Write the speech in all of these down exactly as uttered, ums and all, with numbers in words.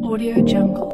Audio Jungle.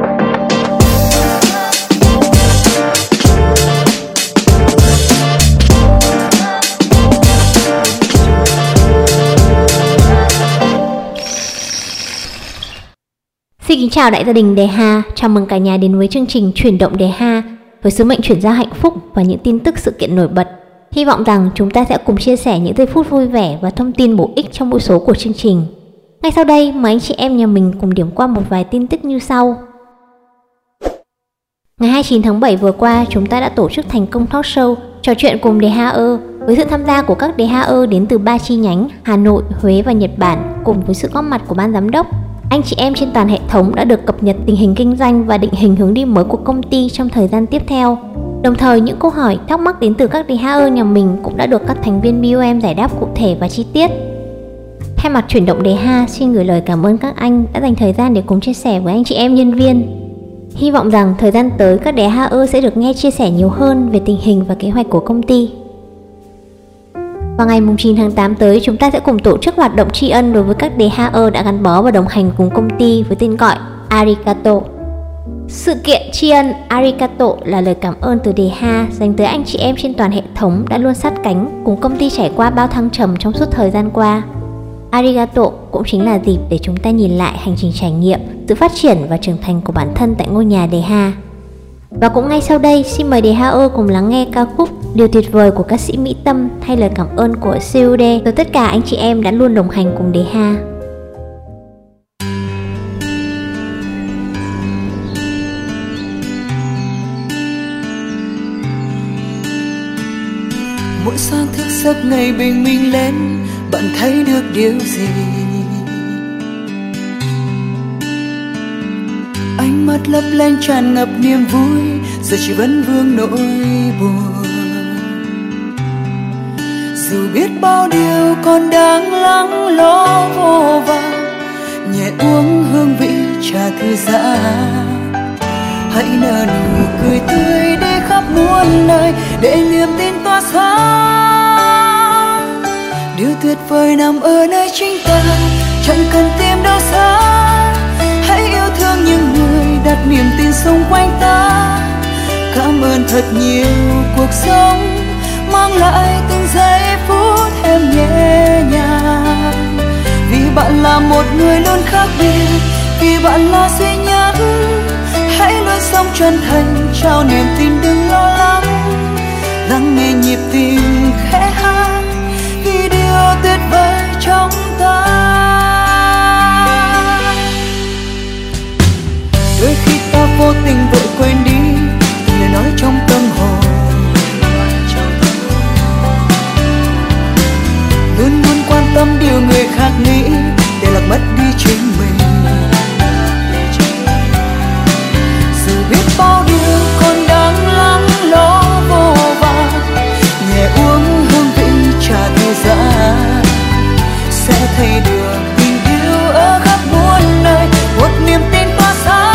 Xin kính chào đại gia đình Đề Ha, chào mừng cả nhà đến với chương trình Chuyển động Đề Ha với sứ mệnh chuyển giao hạnh phúc và những tin tức sự kiện nổi bật. Hy vọng rằng chúng ta sẽ cùng chia sẻ những giây phút vui vẻ và thông tin bổ ích trong mỗi số của chương trình. Ngay sau đây, mời anh chị em nhà mình cùng điểm qua một vài tin tức như sau. Ngày hai mươi chín tháng bảy vừa qua, chúng ta đã tổ chức thành công talk show trò chuyện cùng Đề Ha ơ với sự tham gia của các Đề Ha ơ đến từ ba chi nhánh Hà Nội, Huế và Nhật Bản, cùng với sự góp mặt của ban giám đốc. Anh chị em trên toàn hệ thống đã được cập nhật tình hình kinh doanh và định hình hướng đi mới của công ty trong thời gian tiếp theo. Đồng thời, những câu hỏi thắc mắc đến từ các Đề Ha ơ nhà mình cũng đã được các thành viên bê ô em giải đáp cụ thể và chi tiết. Thay mặt Chuyển động Đề Ha, xin gửi lời cảm ơn các anh đã dành thời gian để cùng chia sẻ với anh chị em nhân viên. Hy vọng rằng thời gian tới các Đề Ha ơ sẽ được nghe chia sẻ nhiều hơn về tình hình và kế hoạch của công ty. Vào ngày chín tháng tám tới, chúng ta sẽ cùng tổ chức hoạt động tri ân đối với các Đề Ha ơ đã gắn bó và đồng hành cùng công ty với tên gọi Arigato. Sự kiện tri ân Arigato là lời cảm ơn từ Đề Ha dành tới anh chị em trên toàn hệ thống đã luôn sát cánh cùng công ty trải qua bao thăng trầm trong suốt thời gian qua. Arigato cũng chính là dịp để chúng ta nhìn lại hành trình trải nghiệm, sự phát triển và trưởng thành của bản thân tại ngôi nhà Đề Ha. Và cũng ngay sau đây, xin mời Đề Ha ơ cùng lắng nghe ca khúc Điều tuyệt vời của ca sĩ Mỹ Tâm thay lời cảm ơn của xê u đê tới tất cả anh chị em đã luôn đồng hành cùng Đề Ha. Mỗi sáng thức giấc ngày bình minh lên, bạn thấy được điều gì? Ánh mắt lấp lánh tràn ngập niềm vui, giờ chỉ vẫn vương nỗi buồn. Dù biết bao điều còn đang lắng lo vô vàn, nhẹ uống hương vị trà thư giãn. Hãy nở nụ cười tươi đi khắp muôn nơi, để niềm tin tỏa sáng. Điều tuyệt vời nằm ở nơi chính ta, chẳng cần tìm đâu xa. Hãy yêu thương những người đặt niềm tin xung quanh ta. Cảm ơn thật nhiều cuộc sống mang lại từng giây phút em nhẹ nhàng. Vì bạn là một người luôn khác biệt, vì bạn là duy nhất. Hãy luôn sống chân thành, trao niềm tin đừng lo lắng. Lắng nghe nhịp tim khẽ hát, vì điều tuyệt vời trong ta. Đôi khi ta vô tình vội quên đi từng lời nói trong tâm hồn. Luôn luôn quan tâm điều người khác nghĩ, để lạc mất đi chính mình. Dù biết bao điều còn đang lắng lo vô vàn, nhẹ uống hương vị trà thư giãn. Sẽ thấy được tình yêu ở khắp muôn nơi, một niềm tin tỏa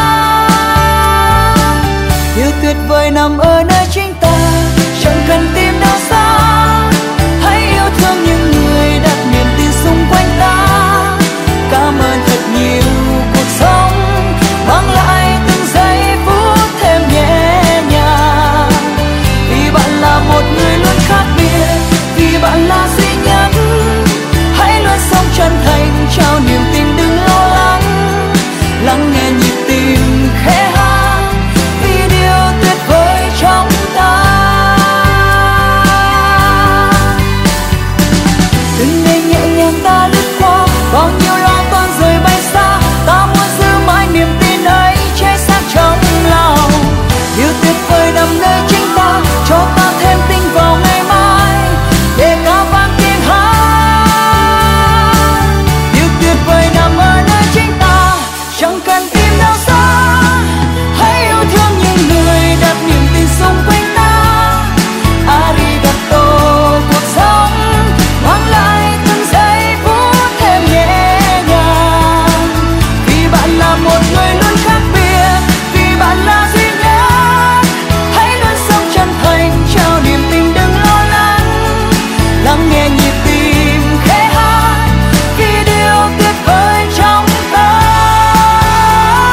sáng. Điều tuyệt vời nằm ở nơi chính ta, chẳng cần tìm đâu xa. Hãy yêu thương những người đặt niềm tin xung quanh ta. Cảm ơn thật nhiều cuộc sống mang lại từng giây phút thêm nhẹ nhàng. Vì bạn là một người luôn khác biệt, vì bạn là duy nhất. Hãy luôn sống chân thành, trao niềm tin đừng lo lắng. Lắng nghe nhịp tim khẽ hát, vì điều tuyệt vời trong ta. Từng ngày nhẹ nhàng ta lướt qua, bao nhiêu lo toan rồi bay xa. Ta muốn giữ mãi niềm tin ấy cháy sáng trong lòng. Điều tuyệt vời nằm nơi chính ta, cho ta thêm tin vào ngày mai, để ca vang tiếng hát. Điều tuyệt vời nằm ở nơi chính ta, chẳng cần tìm đâu xa. Hãy yêu thương những người đặt niềm tin xung quanh ta. Arigato cuộc sống mang lại từng giây phút thêm nhẹ nhàng. Vì bạn là một người luôn khác biệt, vì bạn là duy nhất. Hãy luôn sống chân thành, trao niềm tin đừng lo lắng. Lắng nghe nhịp tim khẽ hát, vì điều tuyệt vời trong ta.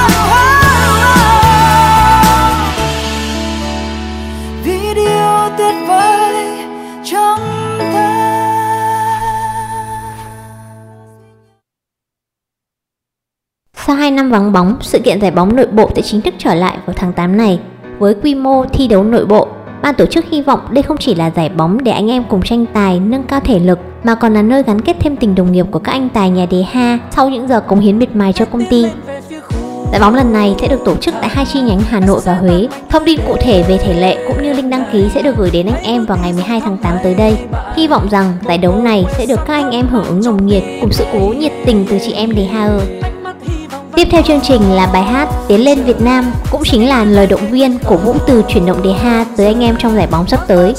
Sau hai năm vắng bóng, sự kiện giải bóng nội bộ sẽ chính thức trở lại vào tháng tám này với quy mô thi đấu nội bộ. Ban tổ chức hy vọng đây không chỉ là giải bóng để anh em cùng tranh tài, nâng cao thể lực, mà còn là nơi gắn kết thêm tình đồng nghiệp của các anh tài nhà đề ha sau những giờ cống hiến miệt mài cho công ty. Giải bóng lần này sẽ được tổ chức tại hai chi nhánh Hà Nội và Huế. Thông tin cụ thể về thể lệ cũng như link đăng ký sẽ được gửi đến anh em vào ngày mười hai tháng tám tới đây. Hy vọng rằng giải đấu này sẽ được các anh em hưởng ứng nồng nhiệt cùng sự cổ vũ nhiệt tình từ chị em đề ha ơ. Tiếp theo chương trình là bài hát Tiến lên Việt Nam, cũng chính là lời động viên cổ vũ từ chuyển động đề ha tới anh em trong giải bóng sắp tới.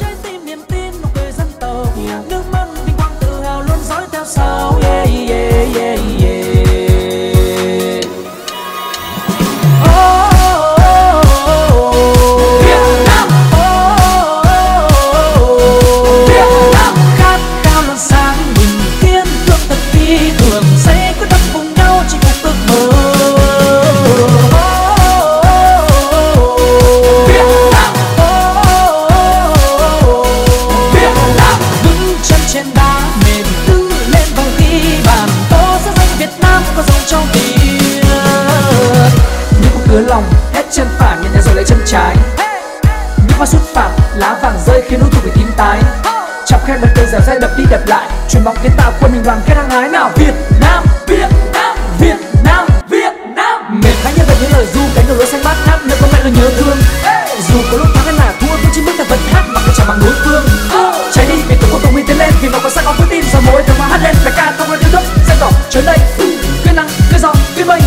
Trái nước mắt xuất phạt, lá vàng rơi khiến đối thủ bị tím tái. Chọc khen bật cười dẻo dai đập đi đập lại, chuyền bóng kiến tạo quân mình đoàn kết hăng hái nào. Việt Nam, Việt Nam, Việt Nam, Việt Nam. Mệt mỏi như vậy những lời ru cánh đầu lúa xanh bát ngát, nơi có mẹ là nhớ thương. Dù có lúc thắng hay là thua, vẫn chỉ bước ta vẫn hát mặc cái chào bằng đối phương. Cháy đi vì tổ quốc công minh tiến lên, vì nó có sắc áo vững tin giờ mỗi tháng hoa hát lên là ca không ai yêu nước. Xanh đỏ trở đây, quyết nắng, quyết gió, quyết mây.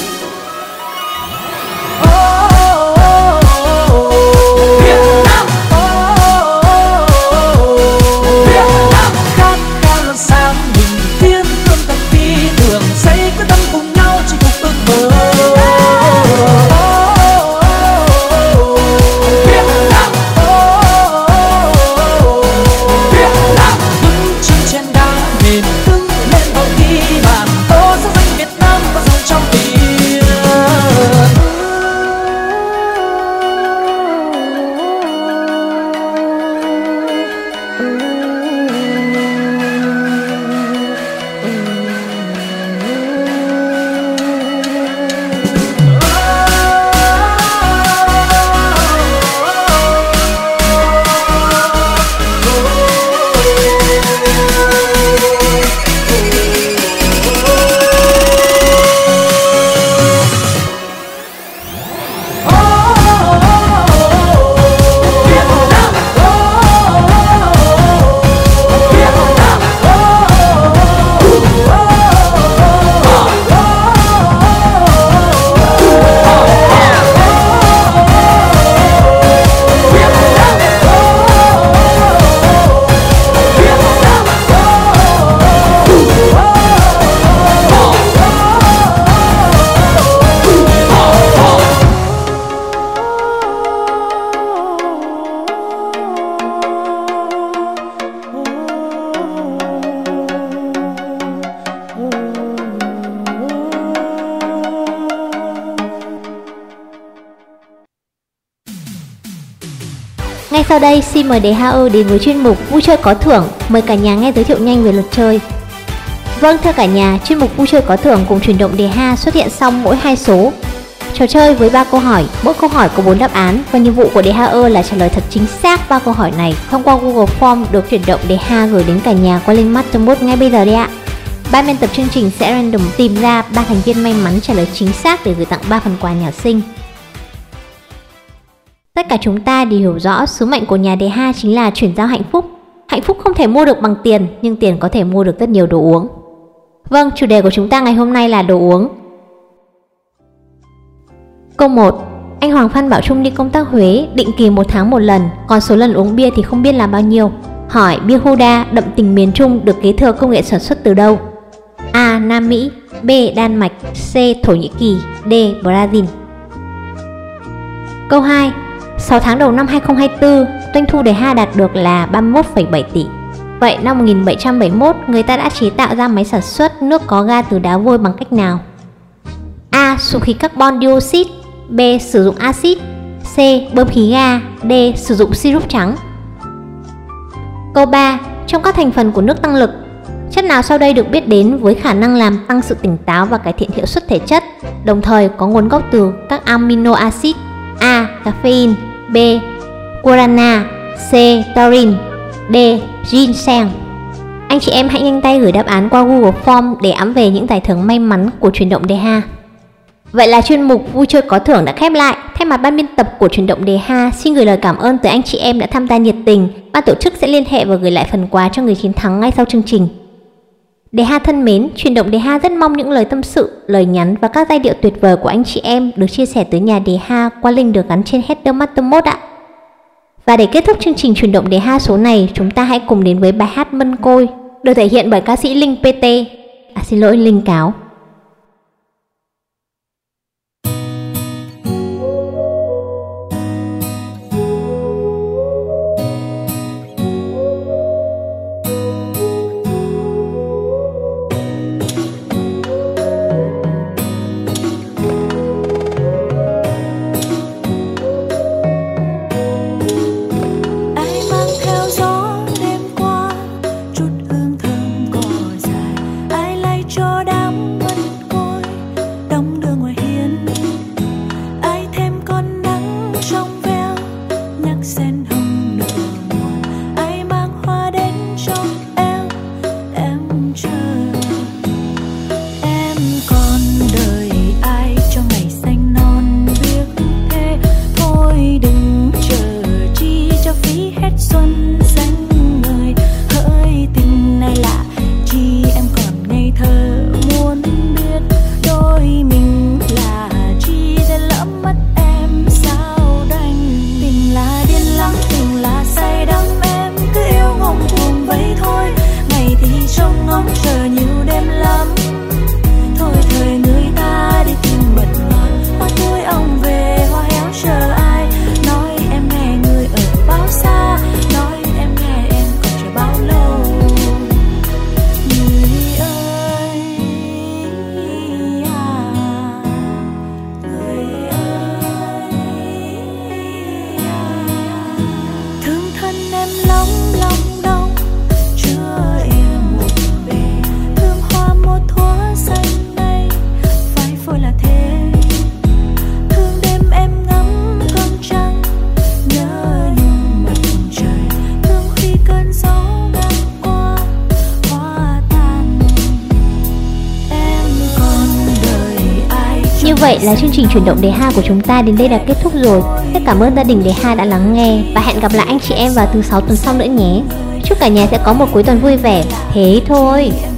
Ngay sau đây xin mời đề ha ơ đến với chuyên mục vui chơi có thưởng. Mời cả nhà nghe giới thiệu nhanh về luật chơi. Vâng, thưa cả nhà, chuyên mục vui chơi có thưởng cùng chuyển động đề ha xuất hiện xong mỗi hai số. Trò chơi với ba câu hỏi, mỗi câu hỏi có bốn đáp án và nhiệm vụ của đề ha ơ là trả lời thật chính xác ba câu hỏi này thông qua Google Form được chuyển động đề ha gửi đến cả nhà qua link Mattermost ngay bây giờ đây ạ. Ban biên tập chương trình sẽ random tìm ra ba thành viên may mắn trả lời chính xác để gửi tặng ba phần quà nhà sinh. Tất cả chúng ta đều hiểu rõ sứ mệnh của nhà đề ha chính là chuyển giao hạnh phúc. Hạnh phúc không thể mua được bằng tiền, nhưng tiền có thể mua được rất nhiều đồ uống. Vâng, chủ đề của chúng ta ngày hôm nay là đồ uống. Câu một. Anh Hoàng Phan Bảo Trung đi công tác Huế, định kỳ một tháng một lần, còn số lần uống bia thì không biết là bao nhiêu. Hỏi bia Huda đậm tình miền Trung được kế thừa công nghệ sản xuất từ đâu? A. Nam Mỹ, B. Đan Mạch, C. Thổ Nhĩ Kỳ, D. Brazil. Câu hai. sáu tháng đầu năm hai không hai tư, doanh thu đề ha đạt được là ba mươi mốt phẩy bảy tỷ. Vậy năm một nghìn bảy trăm bảy mươi mốt, người ta đã chế tạo ra máy sản xuất nước có ga từ đá vôi bằng cách nào? A. Sụp khí carbon dioxide, B. Sử dụng axit, C. Bơm khí ga, D. Sử dụng sirup trắng. Câu ba. Trong các thành phần của nước tăng lực, chất nào sau đây được biết đến với khả năng làm tăng sự tỉnh táo và cải thiện hiệu suất thể chất? đồng thời có nguồn gốc từ các amino acid: A. Caffeine, B. Guarana, C. Taurine, D. Ginseng. Anh chị em hãy nhanh tay gửi đáp án qua Google Form để ẵm về những giải thưởng may mắn của Chuyển động đề ha. Vậy là chuyên mục vui chơi có thưởng đã khép lại. Thay mặt ban biên tập của Chuyển động đề ha, xin gửi lời cảm ơn tới anh chị em đã tham gia nhiệt tình. Ban tổ chức sẽ liên hệ và gửi lại phần quà cho người chiến thắng ngay sau chương trình. Đề ha thân mến, Chuyển động đề ha rất mong những lời tâm sự, lời nhắn và các giai điệu tuyệt vời của anh chị em được chia sẻ tới nhà đề ha qua link được gắn trên header Mastermode ạ. Và để kết thúc chương trình Chuyển động đề ha số này, chúng ta hãy cùng đến với bài hát Mân Côi được thể hiện bởi ca sĩ Linh pê tê. À xin lỗi, Linh Cáo. Như vậy là chương trình Chuyển động đề ha của chúng ta đến đây đã kết thúc rồi. Rất cảm ơn gia đình đề ha đã lắng nghe và hẹn gặp lại anh chị em vào thứ sáu tuần sau nữa nhé. Chúc cả nhà sẽ có một cuối tuần vui vẻ. Thế thôi.